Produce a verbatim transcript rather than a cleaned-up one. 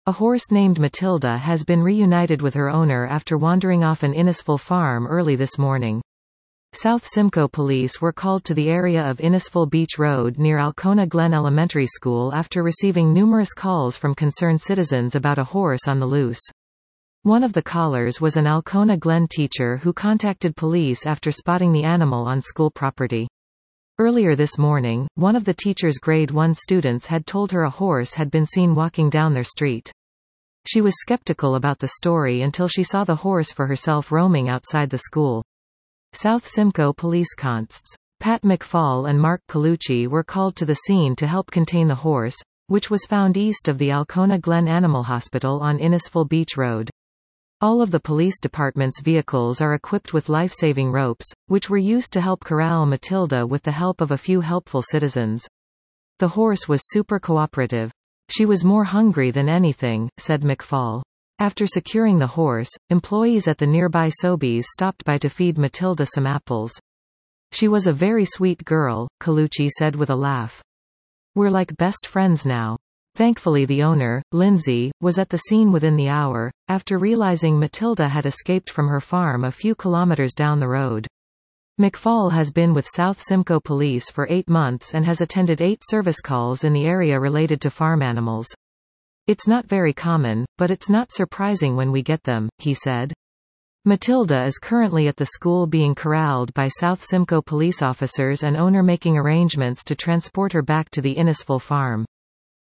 A horse named Matilda has been reunited with her owner after wandering off an Innisfil farm early this morning. South Simcoe police were called to the area of Innisfil Beach Road near Alcona Glen Elementary School after receiving numerous calls from concerned citizens about a horse on the loose. One of the callers was an Alcona Glen teacher who contacted police after spotting the animal on school property. Earlier this morning, one of the teacher's grade one students had told her a horse had been seen walking down their street. She was skeptical about the story until she saw the horse for herself roaming outside the school. South Simcoe Police Consts. Pat McFall and Mark Colucci were called to the scene to help contain the horse, which was found east of the Alcona Glen Animal Hospital on Innisfil Beach Road. All of the police department's vehicles are equipped with life-saving ropes, which were used to help corral Matilda with the help of a few helpful citizens. The horse was super cooperative. She was more hungry than anything, said McFall. After securing the horse, employees at the nearby Sobeys stopped by to feed Matilda some apples. She was a very sweet girl, Colucci said with a laugh. We're like best friends now. Thankfully the owner, Lindsay, was at the scene within the hour, after realizing Matilda had escaped from her farm a few kilometers down the road. McFall has been with South Simcoe Police for eight months and has attended eight service calls in the area related to farm animals. It's not very common, but it's not surprising when we get them, he said. Matilda is currently at the school being corralled by South Simcoe police officers and owner making arrangements to transport her back to the Innisfil farm.